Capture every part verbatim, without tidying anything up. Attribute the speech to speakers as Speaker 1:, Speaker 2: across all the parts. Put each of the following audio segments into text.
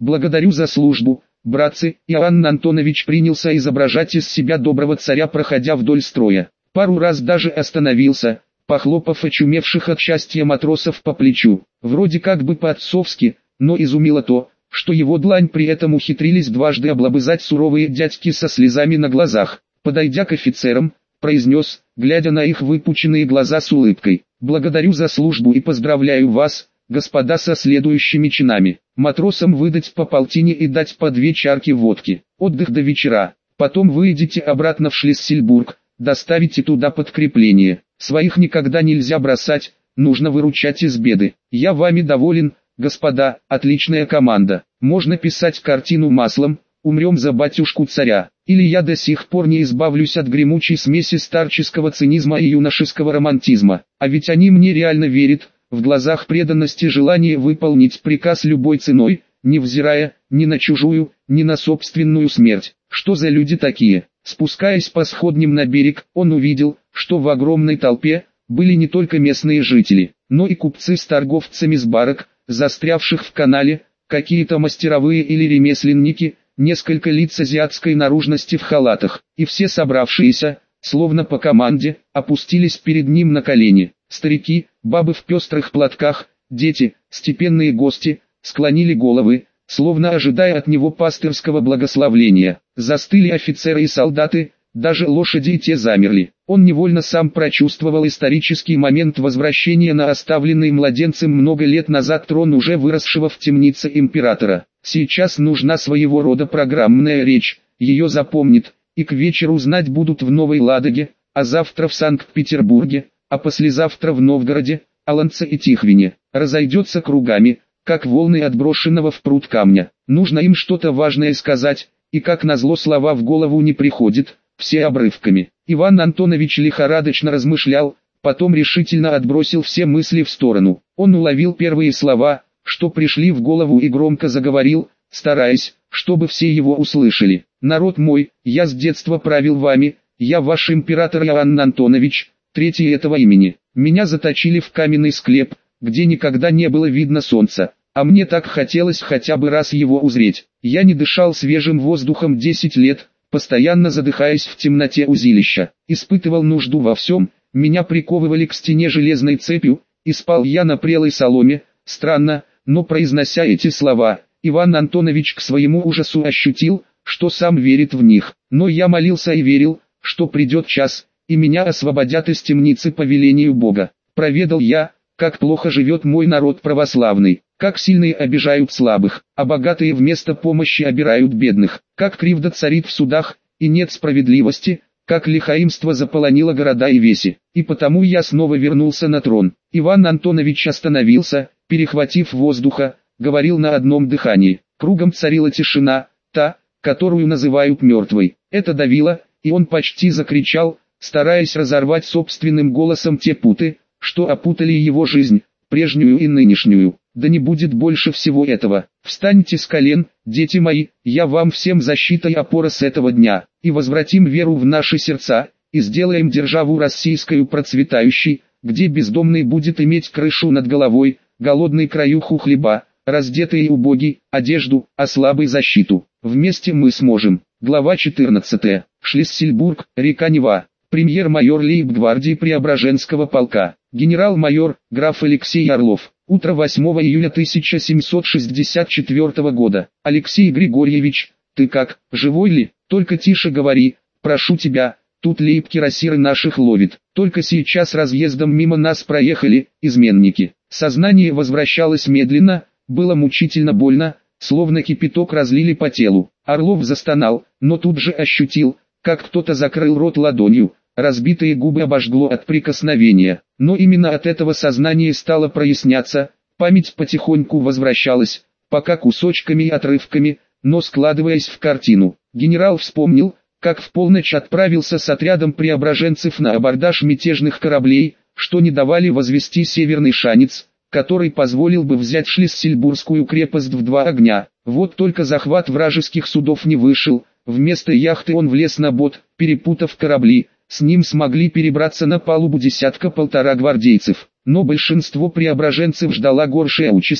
Speaker 1: благодарю за службу, братцы». Иоанн Антонович принялся изображать из себя доброго царя, проходя вдоль строя. Пару раз даже остановился, похлопав очумевших от счастья матросов по плечу. Вроде как бы по-отцовски, но изумило то, что его длань при этом ухитрились дважды облобызать суровые дядьки со слезами на глазах. Подойдя к офицерам, произнес, глядя на их выпученные глаза с улыбкой: «Благодарю за службу и поздравляю вас, господа, со следующими чинами. Матросам выдать по полтине и дать по две чарки водки. Отдых до вечера. Потом вы идите обратно в Шлиссельбург, доставите туда подкрепление. Своих никогда нельзя бросать, нужно выручать из беды. Я вами доволен, господа, отличная команда. Можно писать картину маслом, умрем за батюшку царя. Или я до сих пор не избавлюсь от гремучей смеси старческого цинизма и юношеского романтизма. А ведь они мне реально верят, в глазах преданности, желание выполнить приказ любой ценой, невзирая ни на чужую, ни на собственную смерть. Что за люди такие?» Спускаясь по сходням на берег, он увидел, что в огромной толпе были не только местные жители, но и купцы с торговцами с барок, застрявших в канале, какие-то мастеровые или ремесленники, несколько лиц азиатской наружности в халатах, и все собравшиеся, словно по команде, опустились перед ним на колени. Старики, бабы в пестрых платках, дети, степенные гости, склонили головы, словно ожидая от него пастырского благословления. Застыли офицеры и солдаты, даже лошади и те замерли. Он невольно сам прочувствовал исторический момент возвращения на оставленный младенцем много лет назад трон уже выросшего в темнице императора. Сейчас нужна своего рода программная речь, ее запомнит, и к вечеру знать будут в Новой Ладоге, а завтра в Санкт-Петербурге, а послезавтра в Новгороде, Оланце и Тихвине. Разойдется кругами, как волны отброшенного в пруд камня. Нужно им что-то важное сказать, и как назло слова в голову не приходят, все обрывками. Иван Антонович лихорадочно размышлял, потом решительно отбросил все мысли в сторону. Он уловил первые слова, что пришли в голову, и громко заговорил, стараясь, чтобы все его услышали. «Народ мой, я с детства правил вами, я ваш император Иоанн Антонович, третий этого имени. Меня заточили в каменный склеп, где никогда не было видно солнца, а мне так хотелось хотя бы раз его узреть. Я не дышал свежим воздухом десять лет, постоянно задыхаясь в темноте узилища, испытывал нужду во всем, меня приковывали к стене железной цепью, и спал я на прелой соломе». Странно, но произнося эти слова, Иван Антонович к своему ужасу ощутил, что сам верит в них. «Но я молился и верил, что придет час, и меня освободят из темницы по велению Бога. Проведал я, как плохо живет мой народ православный, как сильные обижают слабых, а богатые вместо помощи обирают бедных, как кривда царит в судах, и нет справедливости, как лихаимство заполонило города и веси. И потому я снова вернулся на трон». Иван Антонович остановился, перехватив воздуха, говорил на одном дыхании. Кругом царила тишина, та, которую называют мертвой. Это давило, и он почти закричал, стараясь разорвать собственным голосом те путы, что опутали его жизнь, прежнюю и нынешнюю. «Да не будет больше всего этого. Встаньте с колен, дети мои, я вам всем защита и опора с этого дня, и возвратим веру в наши сердца, и сделаем державу российскую процветающей, где бездомный будет иметь крышу над головой, голодный краюху хлеба, раздетый и убогий одежду, а слабый защиту. Вместе мы сможем». Глава четырнадцатая. Шлиссельбург, река Нева. Премьер-майор лейб-гвардии Преображенского полка, генерал-майор, граф Алексей Орлов. Утро восьмого июля тысяча семьсот шестьдесят четвёртого года. «Алексей Григорьевич, ты как, живой ли? Только тише говори, прошу тебя, тут лейб-кирасиры наших ловит. Только сейчас разъездом мимо нас проехали, изменники». Сознание возвращалось медленно, было мучительно больно, словно кипяток разлили по телу. Орлов застонал, но тут же ощутил, как кто-то закрыл рот ладонью, разбитые губы обожгло от прикосновения. Но именно от этого сознание стало проясняться, память потихоньку возвращалась, пока кусочками и отрывками, но складываясь в картину. Генерал вспомнил, как в полночь отправился с отрядом преображенцев на абордаж мятежных кораблей, что не давали возвести Северный Шанец, который позволил бы взять Шлиссельбургскую крепость в два огня. Вот только захват вражеских судов не вышел, вместо яхты он влез на бот, перепутав корабли, с ним смогли перебраться на палубу десятка-полтора гвардейцев. Но большинство преображенцев ждала горшая участь,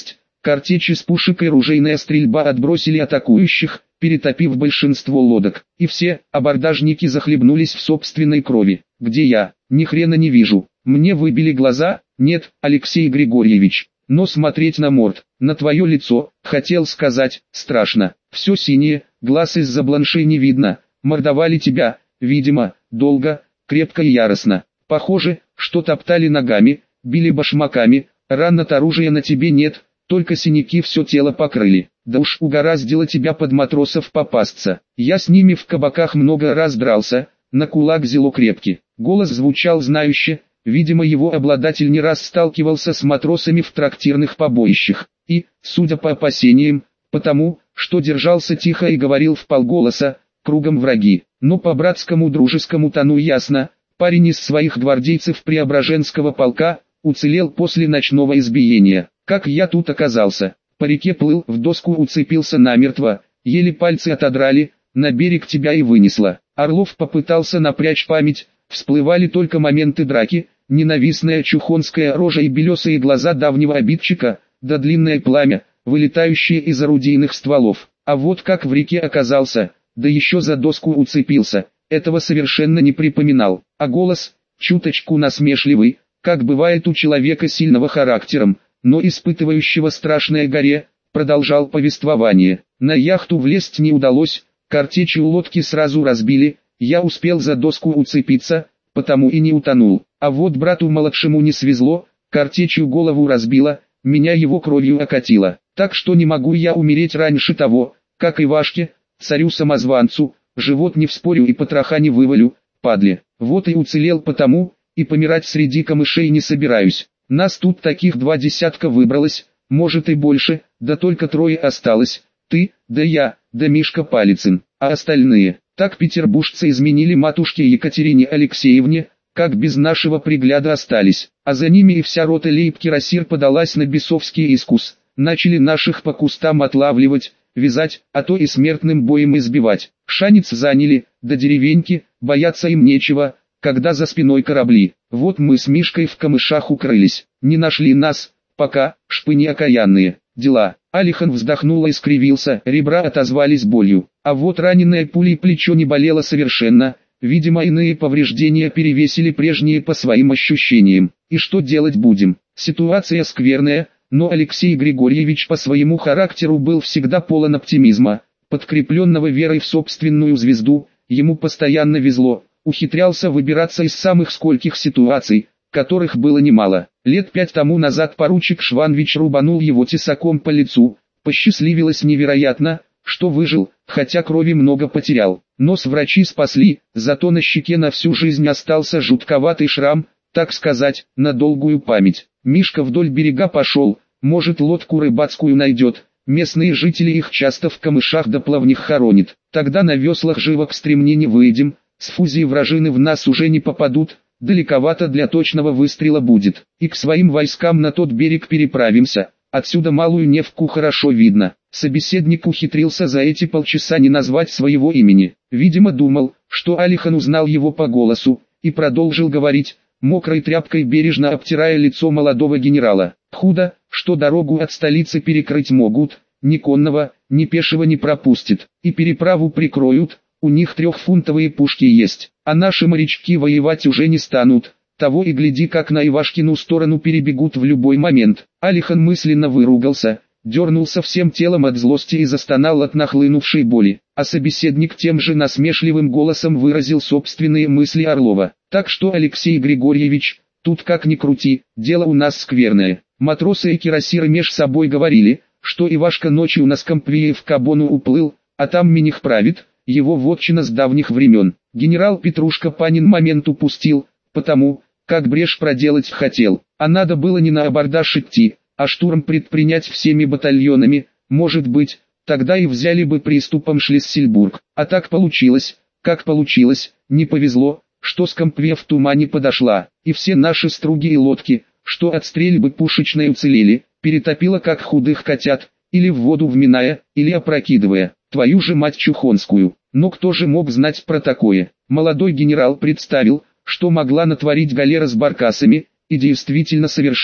Speaker 1: Картечь из пушек и ружейная стрельба отбросили атакующих, перетопив большинство лодок, и все абордажники захлебнулись в собственной крови. Где я? Ни хрена не вижу. Мне выбили глаза? Нет, Алексей Григорьевич. Но смотреть на морд, на твое лицо, хотел сказать, страшно. Все синее, глаз из-за бланшей не видно. Мордовали тебя, видимо, долго, крепко и яростно. Похоже, что топтали ногами, били башмаками, ран от оружия на тебе нет, только синяки все тело покрыли. Да уж угораздило тебя под матросов попасться. Я с ними в кабаках много раз дрался, на кулак зело крепкий. Голос звучал знающе, видимо его обладатель не раз сталкивался с матросами в трактирных побоищах. И, судя по опасениям, потому, что держался тихо и говорил вполголоса, кругом враги. Но по братскому дружескому тону ясно, парень из своих гвардейцев Преображенского полка, уцелел после ночного избиения. Как я тут оказался? По реке плыл, в доску уцепился намертво, еле пальцы отодрали, на берег тебя и вынесло. Орлов попытался напрячь память, всплывали только моменты драки, ненавистная чухонская рожа и белесые глаза давнего обидчика, да длинное пламя, вылетающее из орудийных стволов. А вот как в реке оказался, да еще за доску уцепился, этого совершенно не припоминал. А голос, чуточку насмешливый, как бывает у человека сильного характером, но испытывающего страшное горе, продолжал повествование. На яхту влезть не удалось, картечью лодки сразу разбили, я успел за доску уцепиться, потому и не утонул. А вот брату младшему не свезло, картечью голову разбило, меня его кровью окатило. Так что не могу я умереть раньше того, как Ивашке, царю-самозванцу, живот не вспорю и потроха не вывалю, падле. Вот и уцелел потому, и помирать среди камышей не собираюсь. Нас тут таких два десятка выбралось, может и больше, да только трое осталось. Ты, да я, да Мишка Палицын, а остальные. Так петербуржцы изменили матушке Екатерине Алексеевне, как без нашего пригляда остались. А за ними и вся рота лейб-кирасир подалась на бесовский искус. Начали наших по кустам отлавливать, вязать, а то и смертным боем избивать. Шанец заняли, до деревеньки, бояться им нечего, когда за спиной корабли. Вот мы с Мишкой в камышах укрылись, не нашли нас, пока, шпыни окаянные, дела. Алихан вздохнул и скривился, ребра отозвались болью. А вот раненое пулей плечо не болело совершенно, видимо иные повреждения перевесили прежние по своим ощущениям. И что делать будем? Ситуация скверная, но Алексей Григорьевич по своему характеру был всегда полон оптимизма, подкрепленного верой в собственную звезду, ему постоянно везло. Ухитрялся выбираться из самых скольких ситуаций, которых было немало. Лет пять тому назад поручик Шванович рубанул его тесаком по лицу, посчастливилось невероятно, что выжил, хотя крови много потерял. Нос врачи спасли, зато на щеке на всю жизнь остался жутковатый шрам, так сказать, на долгую память. Мишка вдоль берега пошел, может лодку рыбацкую найдет, местные жители их часто в камышах да плавнях хоронят. Тогда на веслах живо к стремне не выйдем. С фузии вражины в нас уже не попадут, далековато для точного выстрела будет. И к своим войскам на тот берег переправимся, отсюда Малую Невку хорошо видно. Собеседник ухитрился за эти полчаса не назвать своего имени. Видимо думал, что Алихан узнал его по голосу, и продолжил говорить, мокрой тряпкой бережно обтирая лицо молодого генерала. Худо, что дорогу от столицы перекрыть могут, ни конного, ни пешего не пропустят, и переправу прикроют. У них трехфунтовые пушки есть, а наши морячки воевать уже не станут. Того и гляди, как на Ивашкину сторону перебегут в любой момент. Алихан мысленно выругался, дернулся всем телом от злости и застонал от нахлынувшей боли. А собеседник тем же насмешливым голосом выразил собственные мысли Орлова. Так что, Алексей Григорьевич, тут как ни крути, дело у нас скверное. Матросы и кирасиры меж собой говорили, что Ивашка ночью на Скомпвее в Кабону уплыл, а там Миних правит. Его вотчина с давних времен. Генерал Петрушка Панин момент упустил, потому, как брешь проделать хотел, а надо было не на абордаж идти, а штурм предпринять всеми батальонами, может быть, тогда и взяли бы приступом Шлиссельбург. А так получилось, как получилось, не повезло, что Скомпве в тумане подошла, и все наши струги и лодки, что от стрельбы пушечной уцелели, перетопило как худых котят, или в воду вминая, или опрокидывая. Твою же мать чухонскую. Но кто же мог знать про такое? Молодой генерал представил, что могла натворить галера с баркасами, и действительно совершила,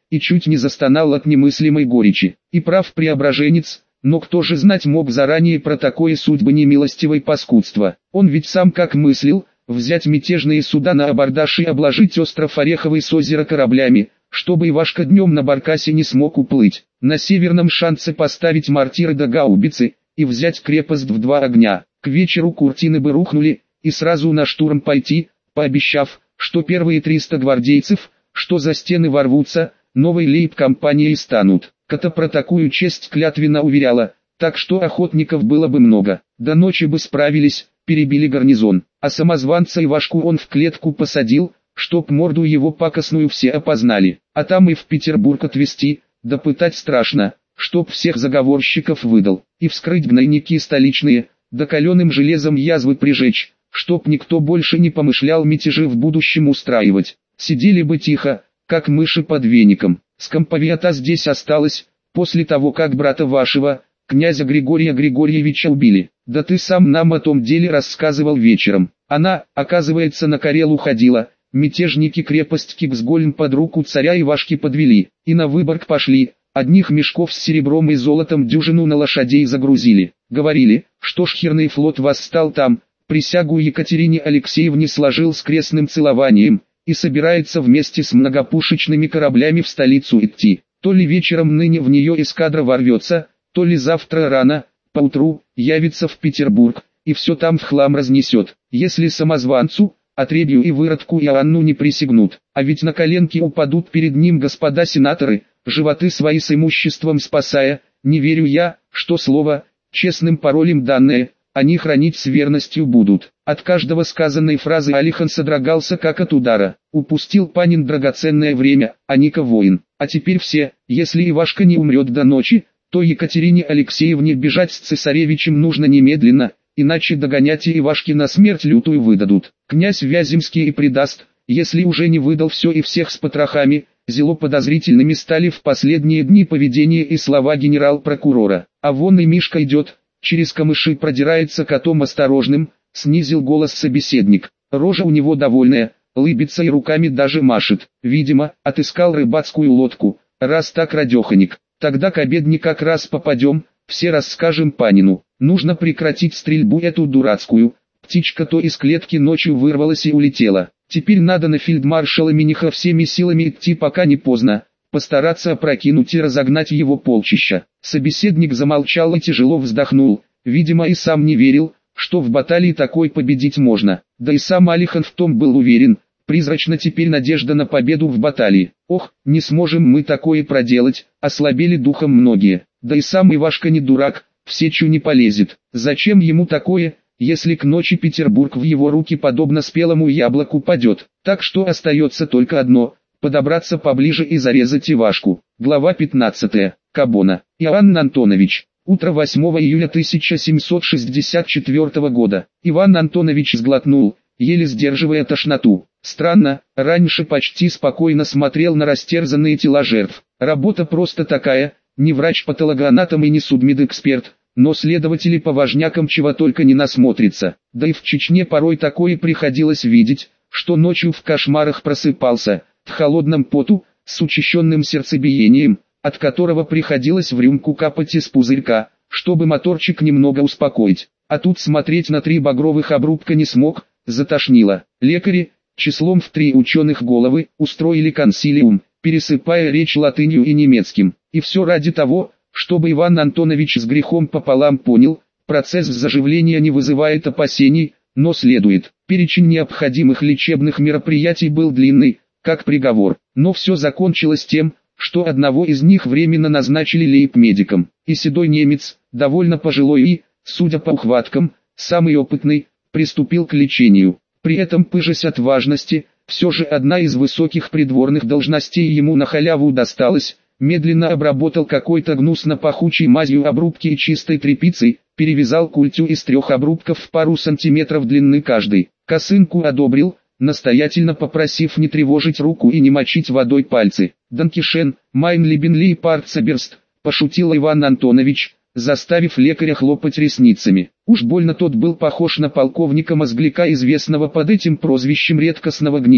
Speaker 1: и чуть не застонал от немыслимой горечи. И прав Преображенец, но кто же знать мог заранее про такое судьбы немилостивой паскудства? Он ведь сам как мыслил, взять мятежные суда на абордаж и обложить остров Ореховый с озера кораблями, чтобы Ивашка днем на баркасе не смог уплыть. На северном шансе поставить мортиры до гаубицы и взять крепость в два огня. К вечеру куртины бы рухнули, и сразу на штурм пойти, пообещав, что первые триста гвардейцев, что за стены ворвутся, новой лейб-компанией станут. Кота про такую честь клятвенно уверяла, так что охотников было бы много. До ночи бы справились, перебили гарнизон, а самозванца Ивашку он в клетку посадил, чтоб морду его пакостную все опознали, а там и в Петербург отвезти, да пытать страшно, чтоб всех заговорщиков выдал, и вскрыть гнойники столичные, да каленым железом язвы прижечь, чтоб никто больше не помышлял мятежи в будущем устраивать. Сидели бы тихо, как мыши под веником. Скомповията здесь осталась, после того как брата вашего, князя Григория Григорьевича убили. Да ты сам нам о том деле рассказывал вечером. Она, оказывается, на Карелу ходила, мятежники крепость Киксгольм под руку царя Ивашки подвели, и на Выборг пошли, одних мешков с серебром и золотом дюжину на лошадей загрузили. Говорили, что шхерный флот восстал там, присягу Екатерине Алексеевне сложил с крестным целованием, и собирается вместе с многопушечными кораблями в столицу идти. То ли вечером ныне в нее эскадра ворвется, то ли завтра рано, поутру, явится в Петербург, и все там в хлам разнесет. Если самозванцу, отребью и выродку Иоанну не присягнут, а ведь на коленки упадут перед ним господа сенаторы, животы свои с имуществом спасая, не верю я, что слово, честным паролем данное, они хранить с верностью будут. От каждого сказанной фразы Алихан содрогался как от удара. Упустил Панин драгоценное время, а Ника воин. А теперь все, если Ивашка не умрет до ночи, то Екатерине Алексеевне бежать с цесаревичем нужно немедленно, иначе догонять и Ивашки на смерть лютую выдадут. Князь Вяземский и предаст, если уже не выдал все и всех с потрохами. Зело подозрительными стали в последние дни поведение и слова генерал-прокурора. А вон и Мишка идет, через камыши продирается котом осторожным, снизил голос собеседник. Рожа у него довольная, лыбится и руками даже машет. Видимо, отыскал рыбацкую лодку. Раз так, радеханик, тогда к обедне как раз попадем, все расскажем Панину. Нужно прекратить стрельбу эту дурацкую. Птичка то из клетки ночью вырвалась и улетела. Теперь надо на фельдмаршала Миниха всеми силами идти, пока не поздно. Постараться опрокинуть и разогнать его полчища. Собеседник замолчал и тяжело вздохнул. Видимо, и сам не верил, что в баталии такой победить можно. Да и сам Алихан в том был уверен. Призрачна теперь надежда на победу в баталии. Ох, не сможем мы такое проделать, ослабели духом многие. Да и сам Ивашка не дурак, в сечу не полезет. Зачем ему такое, если к ночи Петербург в его руки подобно спелому яблоку падет? Так что остается только одно – подобраться поближе и зарезать Ивашку. Глава пятнадцатая. Кабона. Иоанн Антонович. Утро восьмого июля тысяча семьсот шестьдесят четвёртого года. Иван Антонович сглотнул, еле сдерживая тошноту. Странно, раньше почти спокойно смотрел на растерзанные тела жертв. Работа просто такая, не врач-патологоанатом и не судмедэксперт, но следователи по важнякам чего только не насмотрятся. Да и в Чечне порой такое приходилось видеть, что ночью в кошмарах просыпался, в холодном поту, с учащенным сердцебиением, от которого приходилось в рюмку капать из пузырька, чтобы моторчик немного успокоить. А тут смотреть на три багровых обрубка не смог, затошнило. Лекари, числом в три ученых головы, устроили консилиум, пересыпая речь латынью и немецким. И все ради того, чтобы Иван Антонович с грехом пополам понял, процесс заживления не вызывает опасений, но следует. Перечень необходимых лечебных мероприятий был длинный, как приговор, но все закончилось тем, что одного из них временно назначили лейб-медиком. И седой немец, довольно пожилой и, судя по ухваткам, самый опытный, приступил к лечению. При этом, пыжась от важности, все же одна из высоких придворных должностей ему на халяву досталась. Медленно обработал какой-то гнусно-пахучей мазью обрубки и чистой тряпицей, перевязал культю из трех обрубков в пару сантиметров длины каждый. Косынку одобрил, настоятельно попросив не тревожить руку и не мочить водой пальцы. «Данкишен, майн либенли парцеберст», пошутил Иван Антонович, заставив лекаря хлопать ресницами. Уж больно тот был похож на полковника Мозгляка, известного под этим прозвищем редкостного гниду,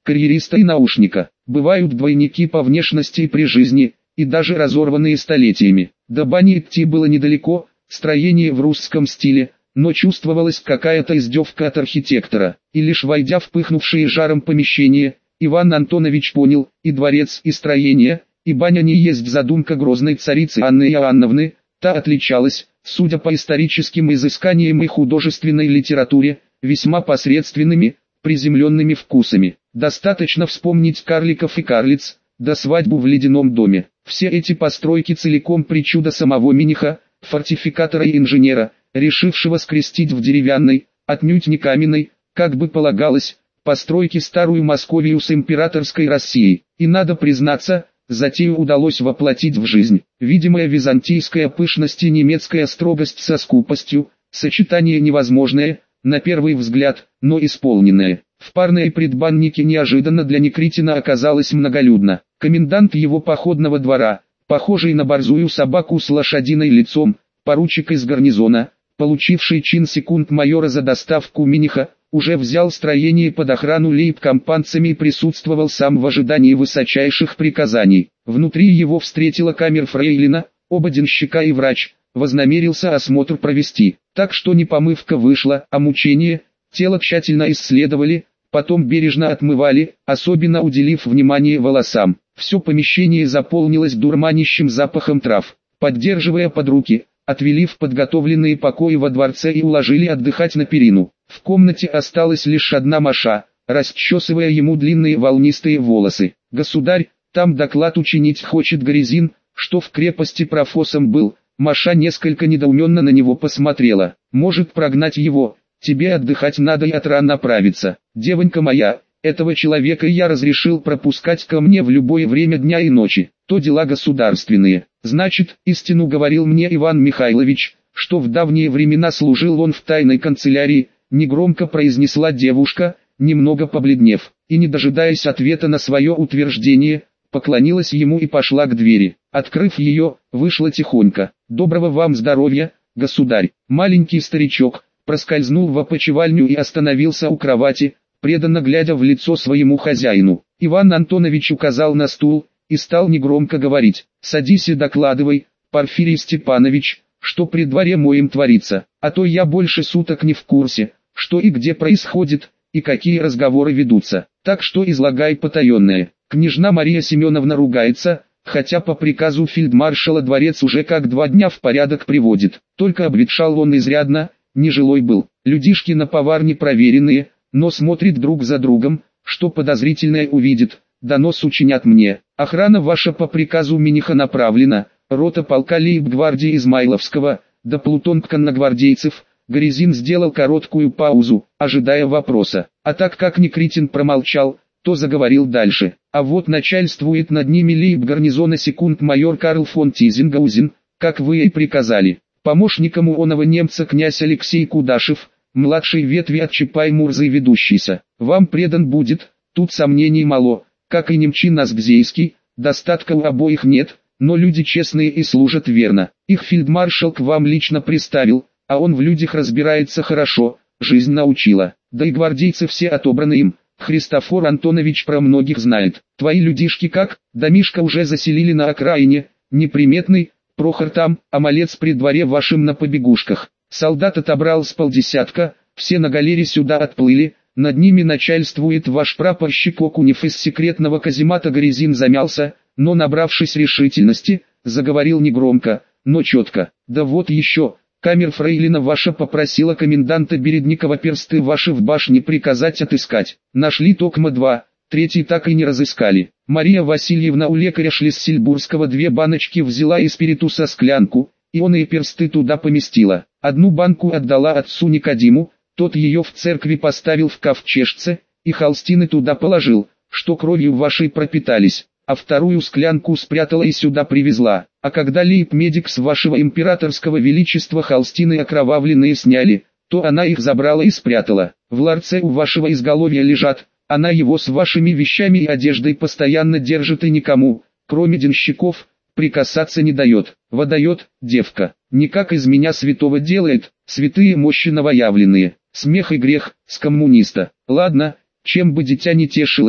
Speaker 1: карьериста и наушника. Бывают двойники по внешности и при жизни, и даже разорванные столетиями. До бани идти было недалеко, строение в русском стиле, но чувствовалась какая-то издевка от архитектора. И лишь войдя в пыхнувшее жаром помещение, Иван Антонович понял: и дворец, и строение, и баня не есть задумка грозной царицы Анны Иоанновны. Та отличалась, судя по историческим изысканиям и художественной литературе, весьма посредственными, приземленными вкусами. Достаточно вспомнить карликов и карлиц, да свадьбу в ледяном доме. Все эти постройки целиком причуда самого Миниха, фортификатора и инженера, решившего скрестить в деревянной, отнюдь не каменной, как бы полагалось, постройки старую Московию с императорской Россией. И надо признаться, затею удалось воплотить в жизнь. Видимая византийская пышность и немецкая строгость со скупостью, сочетание невозможное, на первый взгляд, но исполненное. В парной предбаннике неожиданно для Никритина оказалось многолюдно. Комендант его походного двора, похожий на борзую собаку с лошадиным лицом, поручик из гарнизона, получивший чин секунд-майора за доставку Миниха, уже взял строение под охрану лейб-компанцами и присутствовал сам в ожидании высочайших приказаний. Внутри его встретила камер-фрейлина, оба денщика и врач, вознамерился осмотр провести. Так что не помывка вышла, а мучение. Тело тщательно исследовали, потом бережно отмывали, особенно уделив внимание волосам. Все помещение заполнилось дурманящим запахом трав. Поддерживая под руки, отвели в подготовленные покои во дворце и уложили отдыхать на перину. В комнате осталась лишь одна Маша, расчесывая ему длинные волнистые волосы. «Государь, там доклад учинить хочет Горезин, что в крепости профосом был». Маша несколько недоуменно на него посмотрела. «Может прогнать его, тебе отдыхать надо и от ран оправиться. Девонька моя, этого человека я разрешил пропускать ко мне в любое время дня и ночи, то дела государственные. Значит, истину говорил мне Иван Михайлович, что в давние времена служил он в тайной канцелярии», негромко произнесла девушка, немного побледнев, и не дожидаясь ответа на свое утверждение, поклонилась ему и пошла к двери. Открыв ее, вышла тихонько. «Доброго вам здоровья, государь». Маленький старичок проскользнул в опочивальню и остановился у кровати, преданно глядя в лицо своему хозяину. Иван Антонович указал на стул и стал негромко говорить: «Садись и докладывай, Порфирий Степанович, что при дворе моем творится, а то я больше суток не в курсе, что и где происходит, и какие разговоры ведутся, так что излагай потаенное». Княжна Мария Семеновна ругается, хотя по приказу фельдмаршала дворец уже как два дня в порядок приводит, только обветшал он изрядно, нежилой был. Людишки на поварне проверенные, но смотрит друг за другом, что подозрительное увидит, донос учинят мне. Охрана ваша по приказу Миниха направлена, рота полка лейб-гвардии Измайловского, да плутон конногвардейцев. Горезин сделал короткую паузу, ожидая вопроса, а так как Никритин промолчал, то заговорил дальше. А вот начальствует над ними лейб-гарнизона секунд-майор Карл фон Тизенгаузен, как вы и приказали. Помощником оного немца князь Алексей Кудашев, младшей ветви от Чапай-Мурзы ведущийся. Вам предан будет, тут сомнений мало, как и немчин Азгзейский, достатка у обоих нет, но люди честные и служат верно. Их фельдмаршал к вам лично приставил, а он в людях разбирается хорошо, жизнь научила. Да и гвардейцы все отобраны им. Христофор Антонович про многих знает. Твои людишки как? Домишко уже заселили на окраине, неприметный, Прохор там, а малец при дворе вашим на побегушках. Солдат отобрал с полдесятка, все на галере сюда отплыли, над ними начальствует ваш прапорщик Окунев из секретного каземата. Горезин замялся, но набравшись решительности, заговорил негромко, но четко. Да вот еще, камер-фрейлина ваша попросила коменданта Бередникова персты ваши в башне приказать отыскать. Нашли токма два, третий так и не разыскали. Мария Васильевна у лекаря Шлиссельбургского две баночки взяла и спиритуса склянку, и он и персты туда поместила. Одну банку отдала отцу Никодиму, тот ее в церкви поставил в ковчежце, и холстины туда положил, что кровью вашей пропитались, а вторую склянку спрятала и сюда привезла. А когда лейб-медик с вашего императорского величества холстины окровавленные сняли, то она их забрала и спрятала. В ларце у вашего изголовья лежат, она его с вашими вещами и одеждой постоянно держит и никому, кроме денщиков, прикасаться не дает. Водает, девка, никак из меня святого делает, святые мощи новоявленные, смех и грех, с коммуниста. Ладно, чем бы дитя не тешилось,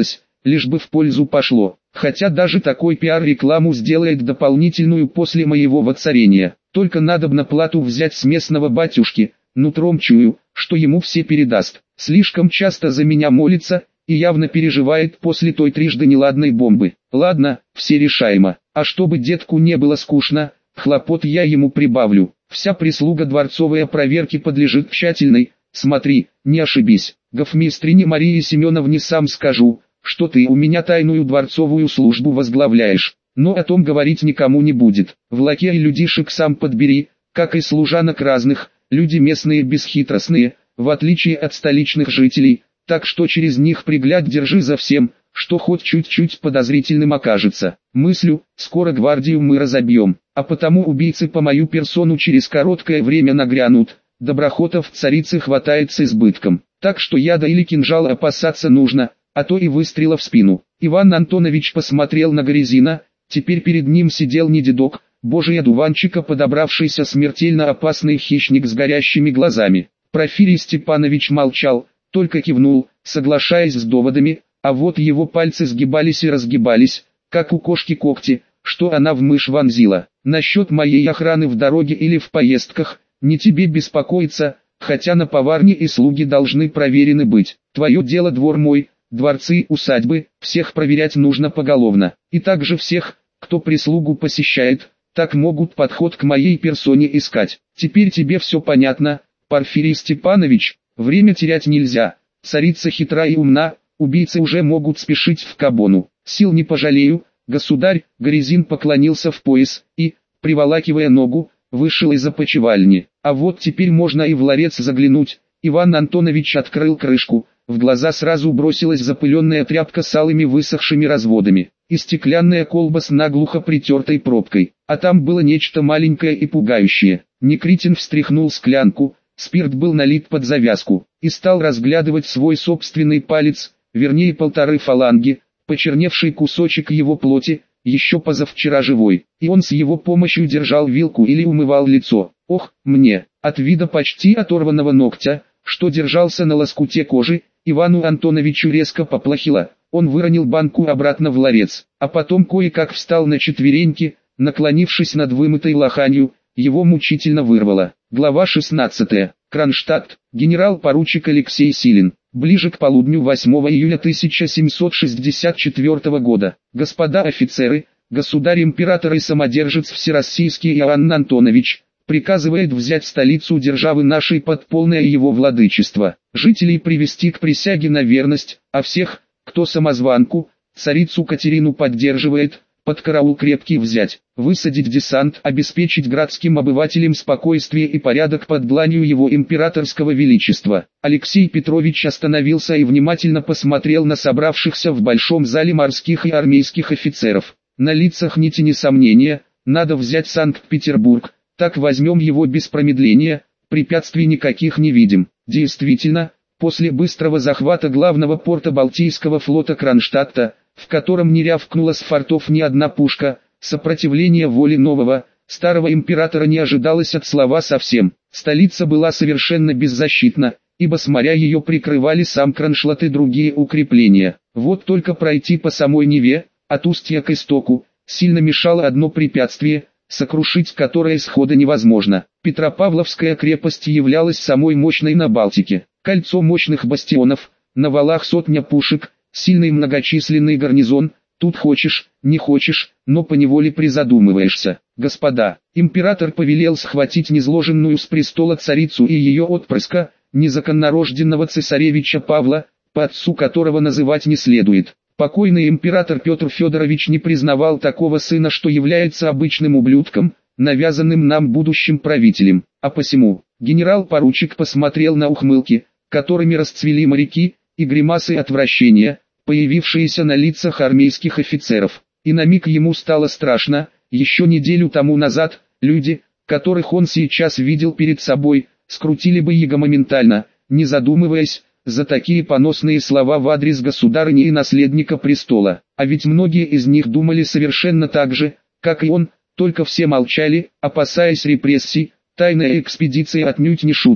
Speaker 1: лишь бы в пользу пошло. Хотя даже такой пиар рекламу сделает дополнительную после моего воцарения. Только надобно плату взять с местного батюшки, нутром чую, что ему все передаст. Слишком часто за меня молится и явно переживает после той трижды неладной бомбы. Ладно, все решаемо. А чтобы детку не было скучно, хлопот я ему прибавлю. Вся прислуга дворцовой проверки подлежит тщательной. Смотри, не ошибись. Гофмистрине Марии Семеновне сам скажу, что ты у меня тайную дворцовую службу возглавляешь. Но о том говорить никому не будет. В лакеи людишек сам подбери, как и служанок разных, люди местные бесхитростные, в отличие от столичных жителей, так что через них пригляд держи за всем, что хоть чуть-чуть подозрительным окажется. Мыслю, скоро гвардию мы разобьем, а потому убийцы по мою персону через короткое время нагрянут. Доброхотов царицы хватает с избытком, так что яда или кинжала опасаться нужно, а то и выстрела в спину. Иван Антонович посмотрел на Горезина, теперь перед ним сидел не дедок, божий одуванчика подобравшийся смертельно опасный хищник с горящими глазами. Порфирий Степанович молчал, только кивнул, соглашаясь с доводами, а вот его пальцы сгибались и разгибались, как у кошки когти, что она в мышь вонзила. Насчет моей охраны в дороге или в поездках, не тебе беспокоиться, хотя на поварне и слуги должны проверены быть. Твое дело двор мой, дворцы, усадьбы, всех проверять нужно поголовно. И также всех, кто прислугу посещает, так могут подход к моей персоне искать. Теперь тебе все понятно, Порфирий Степанович, время терять нельзя. Царица хитра и умна, убийцы уже могут спешить в Кабону. Сил не пожалею, государь. Горезин поклонился в пояс и, приволакивая ногу, вышел из опочивальни. А вот теперь можно и в ларец заглянуть. Иван Антонович открыл крышку, в глаза сразу бросилась запыленная тряпка с алыми высохшими разводами, и стеклянная колба с наглухо притертой пробкой. А там было нечто маленькое и пугающее. Никритин встряхнул склянку, спирт был налит под завязку, и стал разглядывать свой собственный палец, вернее полторы фаланги, почерневший кусочек его плоти, еще позавчера живой, и он с его помощью держал вилку или умывал лицо. Ох, мне, от вида почти оторванного ногтя, что держался на лоскуте кожи, Ивану Антоновичу резко поплохело. Он выронил банку обратно в ларец, а потом кое-как встал на четвереньки, наклонившись над вымытой лоханью, его мучительно вырвало. Глава шестнадцатая. Кронштадт. Генерал-поручик Алексей Силин. Ближе к полудню восьмого июля тысяча семьсот шестьдесят четвёртого года. Господа офицеры, государь-император и самодержец Всероссийский Иоанн Антонович, приказывает взять столицу державы нашей под полное его владычество, жителей привести к присяге на верность, а всех, кто самозванку, царицу Катерину поддерживает, под караул крепкий взять, высадить десант, обеспечить градским обывателям спокойствие и порядок под дланью его императорского величества. Алексей Петрович остановился и внимательно посмотрел на собравшихся в большом зале морских и армейских офицеров. На лицах ни тени сомнения, надо взять Санкт-Петербург, так возьмем его без промедления, препятствий никаких не видим. Действительно, после быстрого захвата главного порта Балтийского флота Кронштадта, в котором не рявкнула с фортов ни одна пушка, сопротивление воли нового, старого императора не ожидалось от слова совсем. Столица была совершенно беззащитна, ибо с моря ее прикрывали сам Кронштадт и другие укрепления. Вот только пройти по самой Неве, от устья к истоку, сильно мешало одно препятствие, сокрушить которое схода невозможно. Петропавловская крепость являлась самой мощной на Балтике. Кольцо мощных бастионов, на валах сотня пушек, сильный многочисленный гарнизон, тут хочешь, не хочешь, но поневоле призадумываешься. Господа, император повелел схватить низложенную с престола царицу и ее отпрыска, незаконнорожденного цесаревича Павла, по отцу которого называть не следует. Покойный император Петр Федорович не признавал такого сына, что является обычным ублюдком, навязанным нам будущим правителем, а посему, генерал-поручик посмотрел на ухмылки, которыми расцвели моряки, и гримасы отвращения, появившиеся на лицах армейских офицеров. И на миг ему стало страшно. Еще неделю тому назад, люди, которых он сейчас видел перед собой, скрутили бы его моментально, не задумываясь, за такие поносные слова в адрес государыни и наследника престола. А ведь многие из них думали совершенно так же, как и он, только все молчали, опасаясь репрессий. Тайная экспедиция отнюдь не шутка,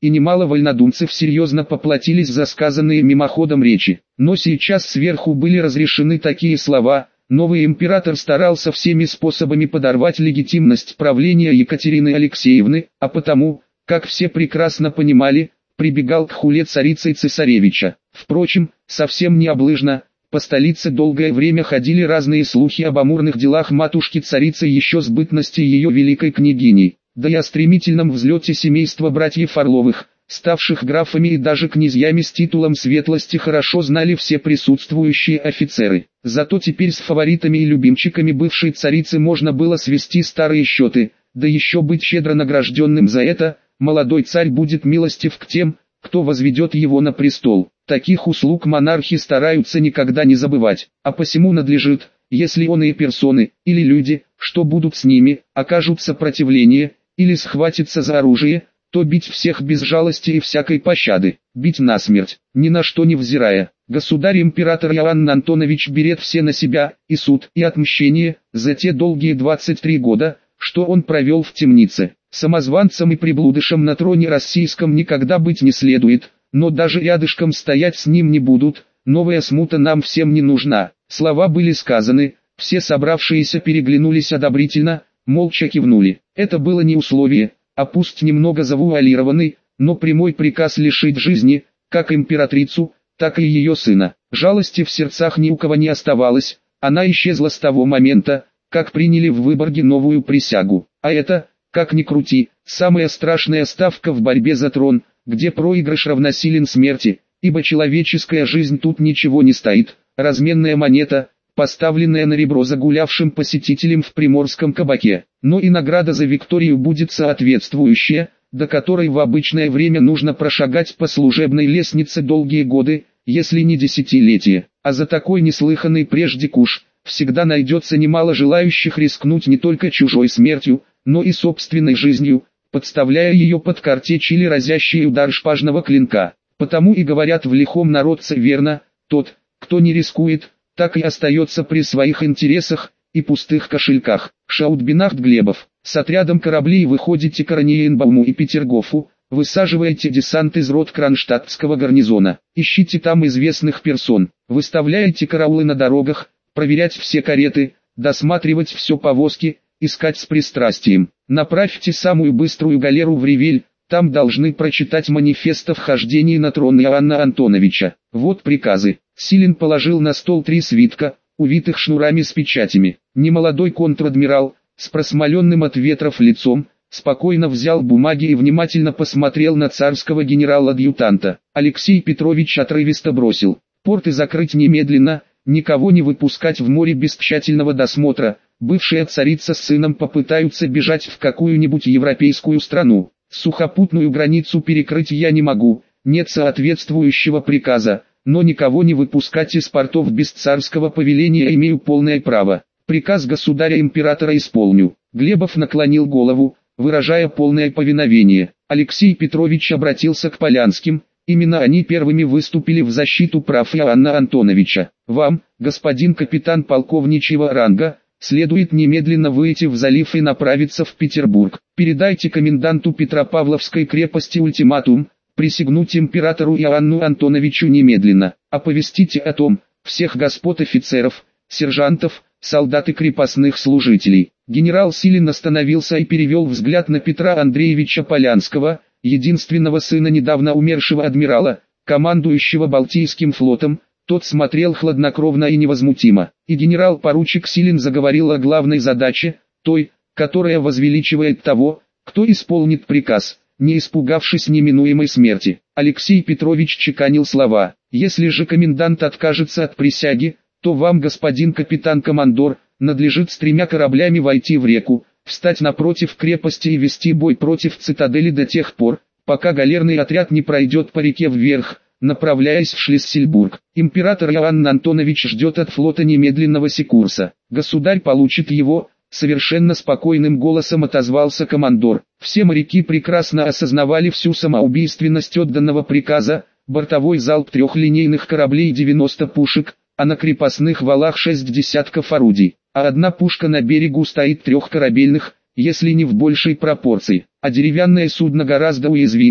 Speaker 1: и немало вольнодумцев серьезно поплатились за сказанные мимоходом речи. Но сейчас сверху были разрешены такие слова. Новый император старался всеми способами подорвать легитимность правления Екатерины Алексеевны, а потому, как все прекрасно понимали, прибегал к хуле царицы и цесаревича. Впрочем, совсем не облыжно, по столице долгое время ходили разные слухи об амурных делах матушки-царицы еще с бытности ее великой княгиней, да и о стремительном взлете семейства братьев Орловых, ставших графами и даже князьями с титулом светлости, хорошо знали все присутствующие офицеры. Зато теперь с фаворитами и любимчиками бывшей царицы можно было свести старые счеты, да еще быть щедро награжденным за это. Молодой царь будет милостив к тем, кто возведет его на престол. Таких услуг монархи стараются никогда не забывать, а посему надлежит, если оные персоны, или люди, что будут с ними, окажут сопротивление, или схватятся за оружие, то бить всех без жалости и всякой пощады, бить насмерть, ни на что не взирая. Государь-император Иоанн Антонович берет все на себя, и суд, и отмщение, за те долгие двадцать три года, что он провел в темнице. Самозванцем и приблудышем на троне российском никогда быть не следует, но даже рядышком стоять с ним не будут, новая смута нам всем не нужна. Слова были сказаны, все собравшиеся переглянулись одобрительно, молча кивнули. Это было не условие, а пусть немного завуалированный, но прямой приказ лишить жизни, как императрицу, так и ее сына. Жалости в сердцах ни у кого не оставалось, она исчезла с того момента, как приняли в Выборге новую присягу. А это, как ни крути, самая страшная ставка в борьбе за трон, где проигрыш равносилен смерти, ибо человеческая жизнь тут ничего не стоит, разменная монета, поставленная на ребро загулявшим посетителям в приморском кабаке. Но и награда за Викторию будет соответствующая, до которой в обычное время нужно прошагать по служебной лестнице долгие годы, если не десятилетия. А за такой неслыханный прежде куш, всегда найдется немало желающих рискнуть не только чужой смертью, но и собственной жизнью, подставляя ее под картечь или разящий удар шпажного клинка. Потому и говорят в лихом народце верно, тот, кто не рискует, так и остается при своих интересах и пустых кошельках. Шаутбинахт Глебов. С отрядом кораблей выходите к Ораниенбауму и Петергофу, высаживаете десант из рот Кронштадтского гарнизона, ищите там известных персон, выставляете караулы на дорогах, проверять все кареты, досматривать все повозки, искать с пристрастием. Направьте самую быструю галеру в Ревель, там должны прочитать манифест о вхождении на трон Иоанна Антоновича. Вот приказы. Силин положил на стол три свитка, увитых шнурами с печатями. Немолодой контр-адмирал, с просмоленным от ветров лицом, спокойно взял бумаги и внимательно посмотрел на царского генерал-адъютанта. Алексей Петрович отрывисто бросил: порты закрыть немедленно, никого не выпускать в море без тщательного досмотра. Бывшая царица с сыном попытаются бежать в какую-нибудь европейскую страну. Сухопутную границу перекрыть я не могу, нет соответствующего приказа, но никого не выпускать из портов без царского повеления имею полное право. Приказ государя-императора исполню. Глебов наклонил голову, выражая полное повиновение. Алексей Петрович обратился к Полянским, именно они первыми выступили в защиту прав Иоанна Антоновича. Вам, господин капитан полковничьего ранга, следует немедленно выйти в залив и направиться в Петербург. Передайте коменданту Петропавловской крепости ультиматум, присягнуть императору Иоанну Антоновичу немедленно. Оповестите о том всех господ офицеров, сержантов, солдат и крепостных служителей. Генерал Силин остановился и перевел взгляд на Петра Андреевича Полянского, единственного сына недавно умершего адмирала, командующего Балтийским флотом. Тот смотрел хладнокровно и невозмутимо, и генерал-поручик Силин заговорил о главной задаче, той, которая возвеличивает того, кто исполнит приказ, не испугавшись неминуемой смерти. Алексей Петрович чеканил слова: «Если же комендант откажется от присяги, то вам, господин капитан-командор, надлежит с тремя кораблями войти в реку, встать напротив крепости и вести бой против цитадели до тех пор, пока галерный отряд не пройдет по реке вверх, направляясь в Шлиссельбург. Император Иоанн Антонович ждет от флота немедленного секурса. Государь получит его», — совершенно спокойным голосом отозвался командор. Все моряки прекрасно осознавали всю самоубийственность отданного приказа. Бортовой залп трех линейных кораблей и девяносто пушек, а на крепостных валах шесть десятков орудий, а одна пушка на берегу стоит трехкорабельных, если не в большей пропорции, а деревянное судно гораздо уязвимей,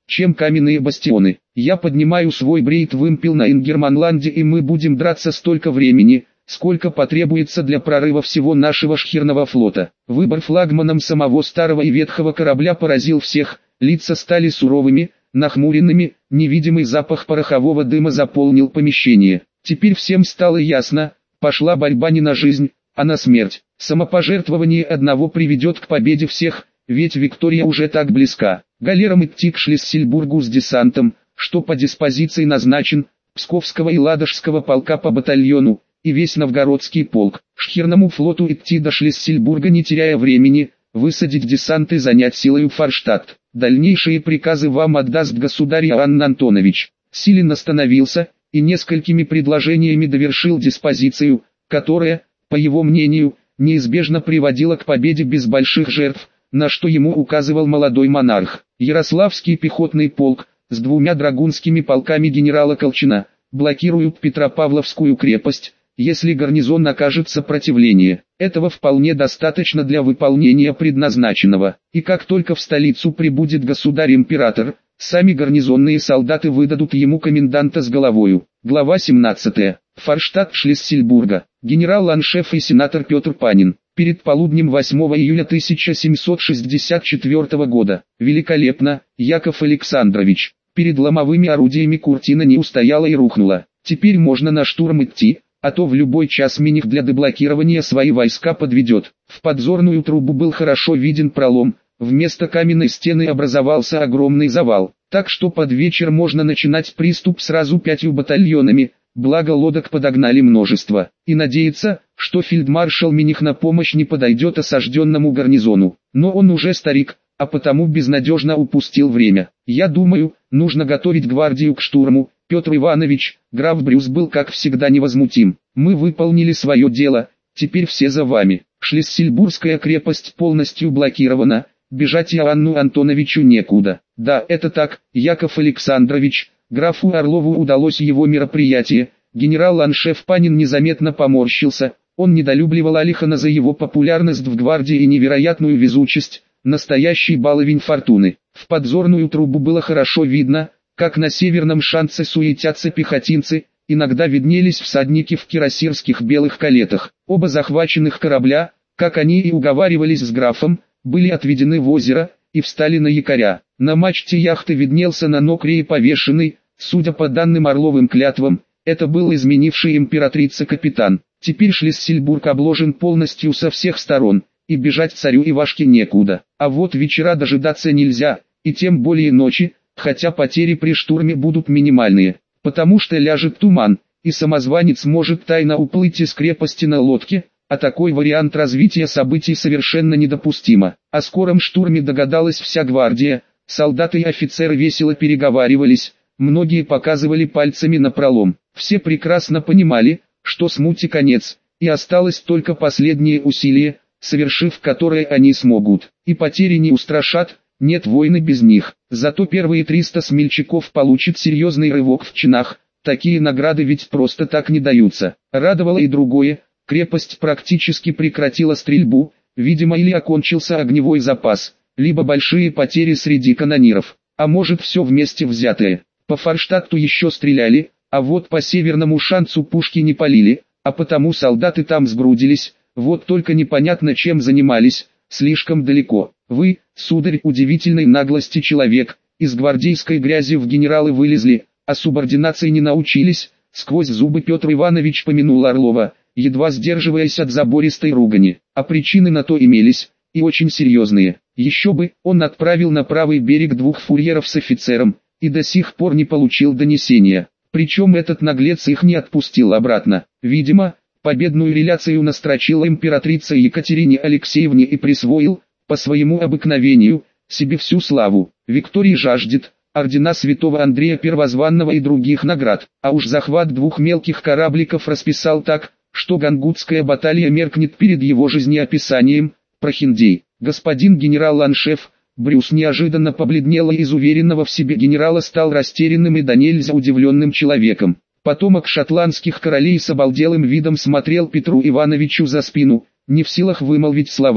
Speaker 1: чем каменные бастионы. Я поднимаю свой брейт-вымпел на Ингерманланде, и мы будем драться столько времени, сколько потребуется для прорыва всего нашего шхерного флота. Выбор флагманом самого старого и ветхого корабля поразил всех, лица стали суровыми, нахмуренными, невидимый запах порохового дыма заполнил помещение. Теперь всем стало ясно, пошла борьба не на жизнь, а на смерть. Самопожертвование одного приведет к победе всех, ведь Виктория уже так близка. Галерам идти к Шлиссельбургу с десантом, что по диспозиции назначен, Псковского и Ладожского полка по батальону, и весь Новгородский полк. Шхерному флоту идти до Шлиссельбурга не теряя времени, высадить десант и занять силою Форштадт. Дальнейшие приказы вам отдаст государь Иоанн Антонович. Силин остановился и несколькими предложениями довершил диспозицию, которая, по его мнению, неизбежно приводила к победе без больших жертв, на что ему указывал молодой монарх. Ярославский пехотный полк, с двумя драгунскими полками генерала Колчина, блокируют Петропавловскую крепость, если гарнизон окажет сопротивление. Этого вполне достаточно для выполнения предназначенного. И как только в столицу прибудет государь-император, сами гарнизонные солдаты выдадут ему коменданта с головою. Глава семнадцатая. Форштадт Шлиссельбурга. Генерал-аншеф и сенатор Петр Панин. Перед полуднем восьмого июля тысяча семьсот шестьдесят четвёртого года. Великолепно, Яков Александрович. Перед ломовыми орудиями Куртина не устояла и рухнула. Теперь можно на штурм идти, а то в любой час Миних для деблокирования свои войска подведет. В подзорную трубу был хорошо виден пролом, вместо каменной стены образовался огромный завал, так что под вечер можно начинать приступ сразу пятью батальонами, благо лодок подогнали множество, и надеяться, что фельдмаршал Миних на помощь не подойдет осажденному гарнизону. Но он уже старик, а потому безнадежно упустил время. Я думаю, нужно готовить гвардию к штурму. Петр Иванович, граф Брюс был как всегда невозмутим. Мы выполнили свое дело, теперь все за вами. Шлиссельбургская крепость полностью блокирована, бежать Иоанну Антоновичу некуда. Да, это так, Яков Александрович, графу Орлову удалось его мероприятие. Генерал-аншеф Панин незаметно поморщился, он недолюбливал Алихана за его популярность в гвардии и невероятную везучесть, настоящий баловень фортуны. В подзорную трубу было хорошо видно, как на северном шанце суетятся пехотинцы, иногда виднелись всадники в кирасирских белых калетах. Оба захваченных корабля, как они и уговаривались с графом, были отведены в озеро и встали на якоря. На мачте яхты виднелся на нокрее повешенный, судя по данным Орловым клятвам, это был изменивший императрица капитан. Теперь Шлиссельбург обложен полностью со всех сторон, и бежать царю Ивашке некуда. А вот вечера дожидаться нельзя, и тем более ночи, хотя потери при штурме будут минимальные, потому что ляжет туман, и самозванец может тайно уплыть из крепости на лодке, а такой вариант развития событий совершенно недопустимо. О скором штурме догадалась вся гвардия, солдаты и офицеры весело переговаривались, многие показывали пальцами на пролом. Все прекрасно понимали, что смуте конец, и осталось только последнее усилие, совершив которое они смогут, и потери не устрашат. Нет войны без них. Зато первые триста смельчаков получат серьезный рывок в чинах. Такие награды ведь просто так не даются. Радовало и другое. Крепость практически прекратила стрельбу. Видимо, или окончился огневой запас, либо большие потери среди канониров. А может, все вместе взятое. По Форштадту еще стреляли, а вот по северному шанцу пушки не полили, а потому солдаты там сгрудились. Вот только непонятно, чем занимались. Слишком далеко. Вы, сударь, удивительной наглости человек, из гвардейской грязи в генералы вылезли, а субординации не научились. Сквозь зубы Петр Иванович помянул Орлова, едва сдерживаясь от забористой ругани. А причины на то имелись, и очень серьезные. Еще бы, он отправил на правый берег двух фурьеров с офицером, и до сих пор не получил донесения. Причем этот наглец их не отпустил обратно. Видимо, победную реляцию настрочила императрица Екатерине Алексеевне и присвоил, по своему обыкновению, себе всю славу. Виктории жаждет ордена святого Андрея Первозванного и других наград, а уж захват двух мелких корабликов расписал так, что гангутская баталия меркнет перед его жизнеописанием. Прохиндей. Господин генерал-аншеф, Брюс неожиданно побледнел и из уверенного в себе генерала стал растерянным и до нельзя удивленным человеком. Потомок шотландских королей с обалделым видом смотрел Петру Ивановичу за спину, не в силах вымолвить слова.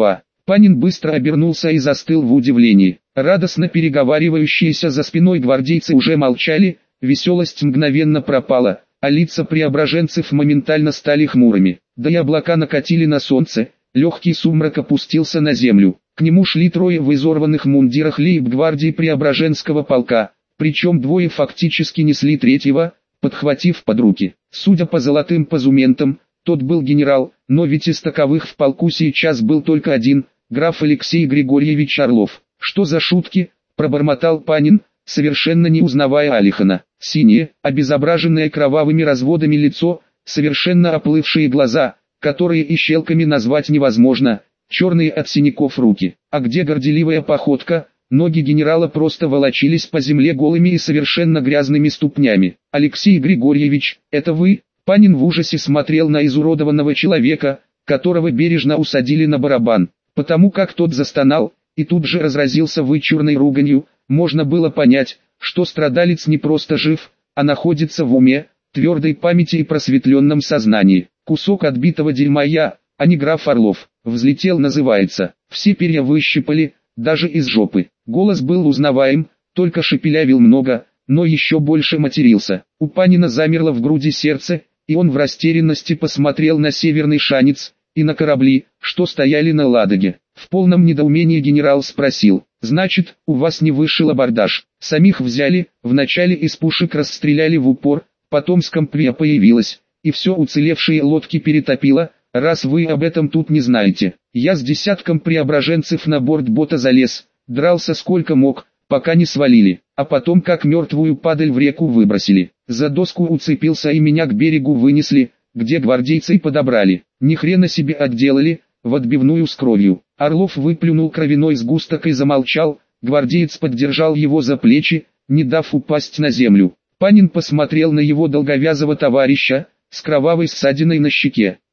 Speaker 1: Панин быстро обернулся и застыл в удивлении. Радостно переговаривающиеся за спиной гвардейцы уже молчали, веселость мгновенно пропала, а лица преображенцев моментально стали хмурыми. Да и облака накатили на солнце, легкий сумрак опустился на землю. К нему шли трое в изорванных мундирах лейб-гвардии Преображенского полка, причем двое фактически несли третьего, подхватив под руки. Судя по золотым позументам, тот был генерал, но ведь из таковых в полку сейчас был только один, граф Алексей Григорьевич Орлов. «Что за шутки?» – пробормотал Панин, совершенно не узнавая Алихана. Синее, обезображенное кровавыми разводами лицо, совершенно оплывшие глаза, которые и щелками назвать невозможно, черные от синяков руки. А где горделивая походка? Ноги генерала просто волочились по земле голыми и совершенно грязными ступнями. «Алексей Григорьевич, это вы?» Панин в ужасе смотрел на изуродованного человека, которого бережно усадили на барабан. Потому как тот застонал, и тут же разразился вычурной руганью, можно было понять, что страдалец не просто жив, а находится в уме, твердой памяти и просветленном сознании. «Кусок отбитого дерьма я, а не граф Орлов, взлетел называется, все перья выщипали, даже из жопы». Голос был узнаваем, только шепелявил много, но еще больше матерился. У Панина замерло в груди сердце, и он в растерянности посмотрел на северный шанец и на корабли, что стояли на Ладоге. В полном недоумении генерал спросил: «Значит, у вас не вышел абордаж? Самих взяли, вначале из пушек расстреляли в упор, потом скомприя появилась, и все уцелевшие лодки перетопило, раз вы об этом тут не знаете. Я с десятком преображенцев на борт бота залез, дрался сколько мог, пока не свалили, а потом как мертвую падаль в реку выбросили. За доску уцепился и меня к берегу вынесли, где гвардейцы подобрали. Ни хрена себе отделали, в отбивную с кровью». Орлов выплюнул кровяной сгусток и замолчал, гвардеец поддержал его за плечи, не дав упасть на землю. Панин посмотрел на его долговязого товарища, с кровавой ссадиной на щеке.